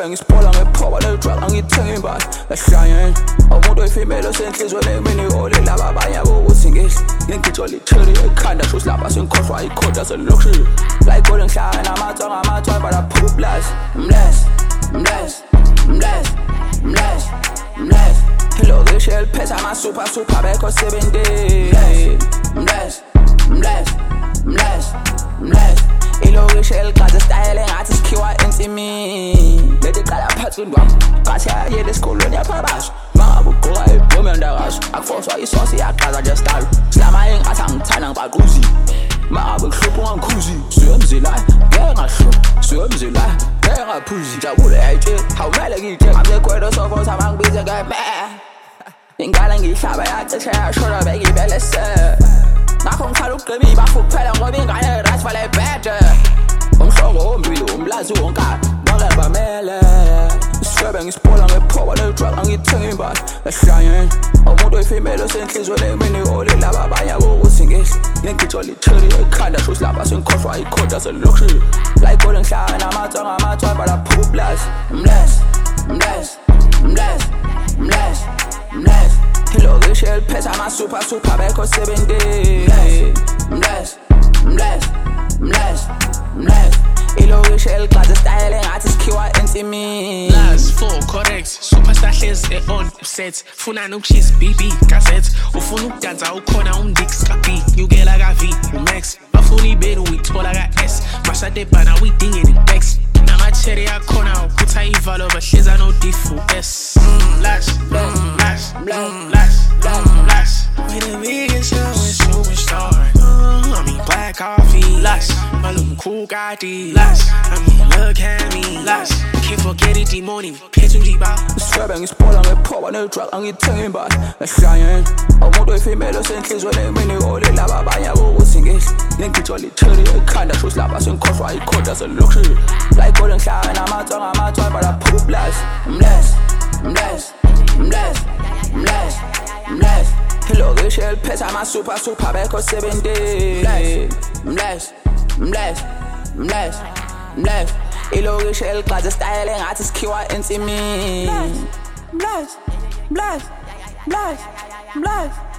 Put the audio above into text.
Swebe ngisiphola ngephoba ne-drug angithengi imbala ehlangene umuntu oyifimelo senhlizweni emini ole laba abanye ukuthi ngingigitsho litheri ekhanda shuthi lapha sengikhohlwa ikhoda selokishini la igole ngihlala namatswa but I put blast Hello Rachel pesa ama super bekho 70 Hello Rachel kaze style ngathi sikhiwa ensimini lethi qala phansi ndwami ngathi ayele esikolweni yaphabasha mangabe ugqoka ibhomu yandakazo akufoswa isosi yaqhaza nje style silama engathi angithanda ngibaquzi mangabe kuhlupha ungangikhuzi suyemzilaya ngeke ngahlupha suyemzilaya ngeke ngaphuzi jabule yayitshela awumele ngiyithe ngamsekwedo sofosa mangibize ngeme ingane ngihlaba yacishe yashona bekibelese ngakho ngikhala ukugqiba ibafu kuphela ngoba ingane right vale better umhlongo wombili umlazi wonkana nolale bamele Swebe ngisiphola ngephoba ne-drug angithengi imbala ehlangene umuntu oyifimelo senhlizweni emini ole laba abanye ukuthi ngingigitsho litheri ekhanda shuthi lapha sengikhohlwa ikhoda selokishini la igole ngihlala namatswa but I put blast Hello Rachel pesa ama super bekho 70 Hello Rachel kaze style ngathi sikhiwa ensimini Last 4 correct superstar hlezi on set funa nokushisa BB cassette ufuna ukudansa ukhona umdix ka B nyukela ka V umax bafuna ibenu uyithola ka S masade bana uyidinge ibex namacherry yakhona ukutha ivalo bahleza no diff S lash we the biggest superstar I mean black coffee lash my little cool guy lash I mean look at me lash can't forget it the morning pitch ngiba Swebe ngisiphola ngephoba ne-drug angithengi imbala ehlangene umuntu oyifimelo senhlizweni emini ole laba abanye ukuthi ngingigitsho litheri ekhanda shuthi lapha sengikhohlwa ikhoda selokishini la igole ngihlala namatswa but I put blast Hello Rachel pesa ama super bekho 70 Hello Rachel kaze style ngathi sikhiwa ensimini Blast